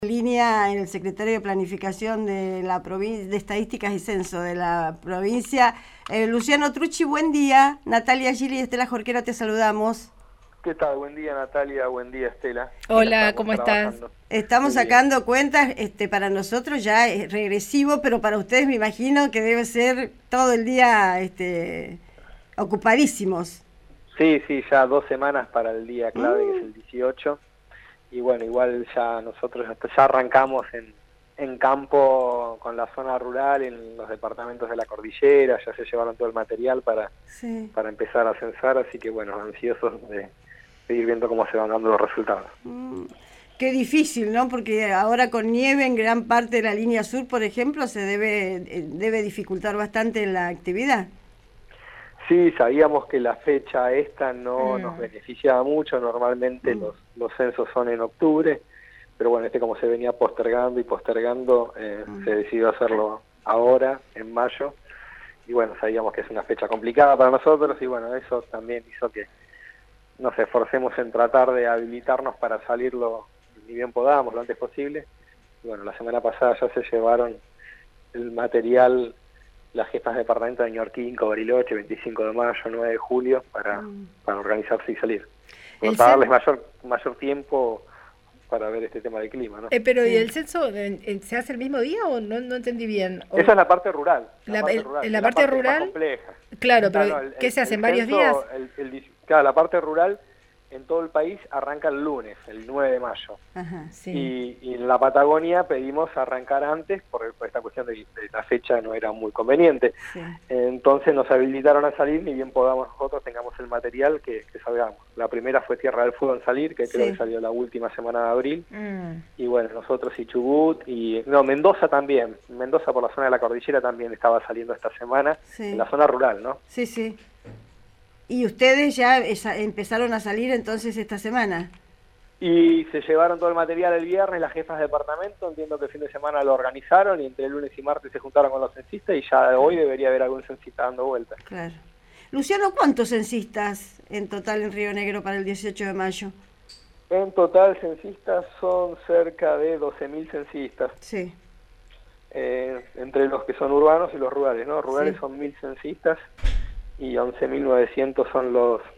Línea el secretario de Planificación de la provincia de Estadísticas y Censo de la provincia, Luciano Trucci. Buen día. Natalia Gili y Estela Jorquera, te saludamos. ¿Qué tal? Buen día, Natalia. Buen día, Estela. Hola, ¿cómo estás? Estamos sacando cuentas. Para nosotros ya es regresivo, pero para ustedes me imagino que debe ser todo el día ocupadísimos. Sí, ya 2 semanas para el día clave, que es el 18. Y bueno, igual ya nosotros ya arrancamos en campo con la zona rural, en los departamentos de la cordillera, ya se llevaron todo el material para empezar a censar, así que bueno, ansiosos de ir viendo cómo se van dando los resultados. Qué difícil, ¿no? Porque ahora con nieve en gran parte de la línea sur, por ejemplo, se debe dificultar bastante la actividad. Sí, sabíamos que la fecha esta no nos beneficiaba mucho, normalmente los censos son en octubre, pero bueno, como se venía postergando y postergando, se decidió hacerlo ahora, en mayo, y bueno, sabíamos que es una fecha complicada para nosotros, y bueno, eso también hizo que nos esforcemos en tratar de habilitarnos para salirlo ni bien podamos, lo antes posible, y bueno, la semana pasada ya se llevaron el material las jefas de departamento de Ñorquinco, Bariloche, 25 de mayo, 9 de julio, para organizarse y salir. Para darles mayor tiempo para ver este tema del clima, ¿no? Pero ¿y el censo se hace el mismo día o no entendí bien? ¿O? Esa es la parte rural. La parte rural más compleja. Claro, pero ¿qué se hace en varios días? Claro, la parte rural en todo el país arranca el lunes, el 9 de mayo. Ajá, sí. Y en la Patagonia pedimos arrancar antes, por esta cuestión de la fecha no era muy conveniente. Sí. Entonces nos habilitaron a salir, ni bien podamos nosotros, tengamos el material que salgamos. La primera fue Tierra del Fuego en salir, que creo que salió la última semana de abril. Y bueno, nosotros y Chubut, Mendoza también. Mendoza por la zona de la cordillera también estaba saliendo esta semana, en la zona rural, ¿no? Sí, sí. ¿Y ustedes ya empezaron a salir entonces esta semana? Y se llevaron todo el material el viernes, las jefas de departamento, entiendo que el fin de semana lo organizaron y entre el lunes y martes se juntaron con los censistas y ya hoy debería haber algún censista dando vueltas. Claro. Luciano, ¿cuántos censistas en total en Río Negro para el 18 de mayo? En total censistas son cerca de 12.000 censistas. Sí. Entre los que son urbanos y los rurales, ¿no? Rurales son 1.000 censistas y 11.900 son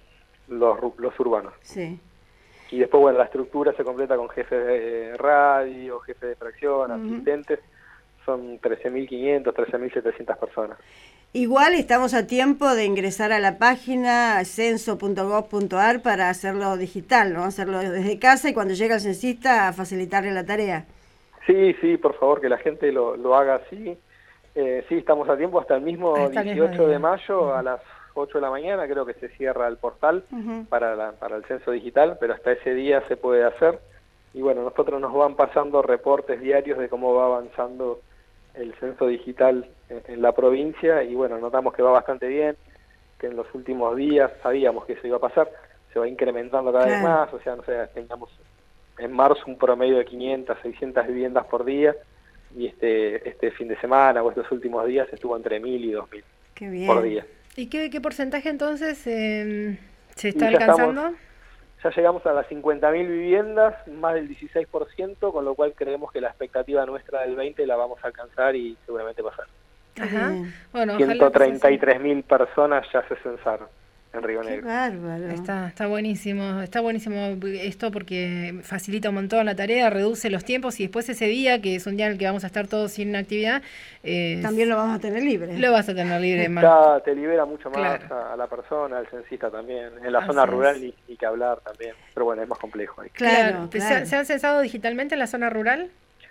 los urbanos. Sí. Y después, bueno, la estructura se completa con jefe de radio, jefe de fracción, asistentes, son 13.500, 13.700 personas. Igual estamos a tiempo de ingresar a la página censo.gov.ar para hacerlo digital, ¿no? Hacerlo desde casa y cuando llega el censista a facilitarle la tarea. Sí, por favor, que la gente lo haga así. Sí, estamos a tiempo hasta el mismo 18 de mayo a las 8 de la mañana, creo que se cierra el portal para el censo digital, pero hasta ese día se puede hacer. Y bueno, nosotros nos van pasando reportes diarios de cómo va avanzando el censo digital en la provincia y bueno, notamos que va bastante bien, que en los últimos días sabíamos que eso iba a pasar, se va incrementando cada vez más, o sea, no sé, tengamos en marzo un promedio de 500, 600 viviendas por día y este fin de semana o estos últimos días estuvo entre 1.000 y 2.000 por día. ¿Y qué porcentaje entonces se está alcanzando? Ya llegamos a las 50.000 viviendas, más del 16%, con lo cual creemos que la expectativa nuestra del 20 la vamos a alcanzar y seguramente pasar. Ajá. Bueno, 133.000 personas ya se censaron en Río Negro. Qué bárbaro. Está buenísimo esto porque facilita un montón la tarea, reduce los tiempos y después ese día, que es un día en el que vamos a estar todos sin actividad, también lo vamos a tener libre. Lo vas a tener libre más. Ya te libera mucho más a la persona, al censista también. En la zona rural ni que hablar también, pero bueno, es más complejo ahí. Claro. ¿Se han censado digitalmente en la zona rural?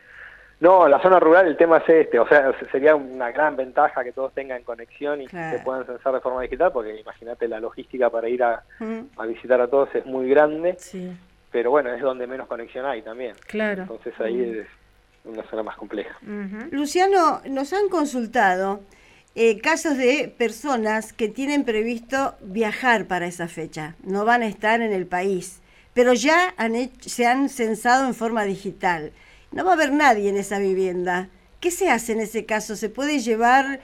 No, en la zona rural el tema es o sea, sería una gran ventaja que todos tengan conexión y se puedan censar de forma digital, porque imagínate la logística para ir a visitar a todos es muy grande, pero bueno, es donde menos conexión hay también. Claro. Entonces ahí es una zona más compleja. Luciano, nos han consultado casos de personas que tienen previsto viajar para esa fecha, no van a estar en el país, pero ya se han censado en forma digital. No va a haber nadie en esa vivienda. ¿Qué se hace en ese caso? ¿Se puede llevar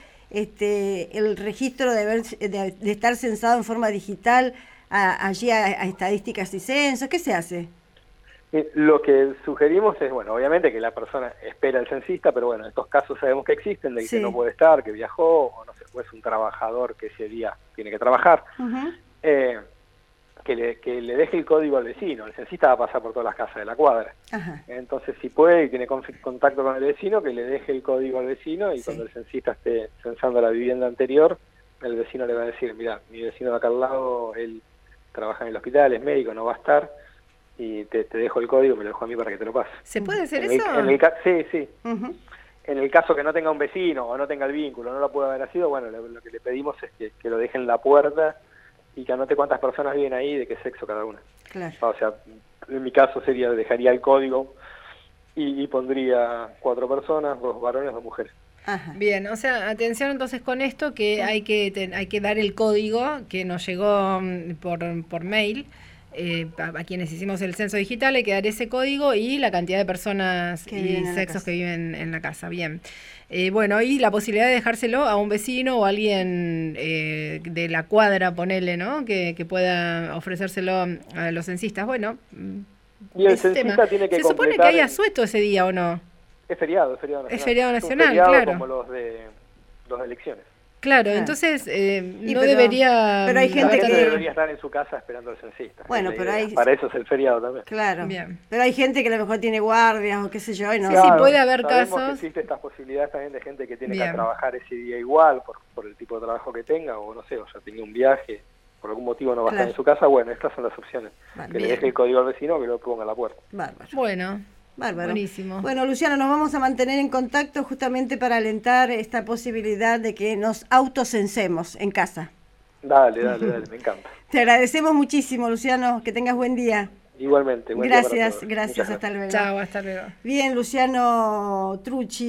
el registro de estar censado en forma digital allí a Estadísticas y Censos? ¿Qué se hace? Lo que sugerimos es, bueno, obviamente que la persona espera al censista, pero bueno, en estos casos sabemos que existen, del que no puede estar, que viajó, o no sé, pues un trabajador que ese día tiene que trabajar, que le deje el código al vecino. El censista va a pasar por todas las casas de la cuadra. Entonces, si puede y tiene contacto con el vecino, que le deje el código al vecino, y cuando el censista esté censando la vivienda anterior, el vecino le va a decir, mira, mi vecino de acá al lado, él trabaja en el hospital, es médico, no va a estar, y te dejo el código, me lo dejo a mí para que te lo pase. ¿Se puede hacer eso? Sí. En el caso que no tenga un vecino o no tenga el vínculo, no lo puede haber sido, bueno, lo que le pedimos es que lo deje en la puerta y que anote cuántas personas viven ahí y de qué sexo cada una. Claro. O sea, en mi caso dejaría el código y pondría 4 personas, 2 varones, 2 mujeres. Bien, o sea, atención entonces con esto, que hay que dar el código que nos llegó por mail. A quienes hicimos el censo digital hay que dar ese código y la cantidad de personas y sexos que viven en la casa. Bien. Bueno, y la posibilidad de dejárselo a un vecino o alguien de la cuadra, ponele, ¿no? Que pueda ofrecérselo a los censistas. Bueno, y el censista tiene que se supone que hay asueto ese día, ¿o no? Es feriado nacional. Es feriado nacional, es un feriado claro. Como los de elecciones. Claro, entonces no debería... Pero hay gente que debería estar en su casa esperando al censista. Bueno, pero para eso es el feriado también. Claro. Bien. Pero hay gente que a lo mejor tiene guardias o qué sé yo, y no. Sí, puede haber casos. Que existe estas posibilidades también de gente que tiene que trabajar ese día igual por el tipo de trabajo que tenga, o no sé, o ya tenía un viaje, por algún motivo no va a estar en su casa. Bueno, estas son las opciones. Que le deje el código al vecino, que lo ponga a la puerta. Bárbaro. Bueno. Bárbaro. Buenísimo. Bueno, Luciano, nos vamos a mantener en contacto justamente para alentar esta posibilidad de que nos autocensemos en casa. Dale, me encanta. Te agradecemos muchísimo, Luciano, que tengas buen día. Igualmente. Gracias, hasta luego. Chao, hasta luego. Bien, Luciano Trucci.